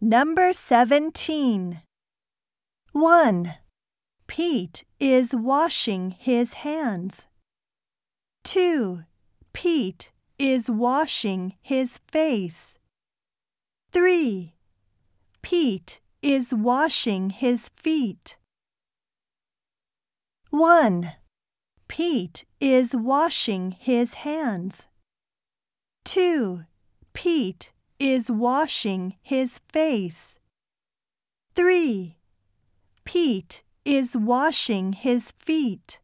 Number 17. 1. Pete is washing his hands. 2. Pete is washing his face. 3. Pete is washing his feet. 1. Pete is washing his hands. 2. Pete is washing his face. 3. Pete is washing his feet.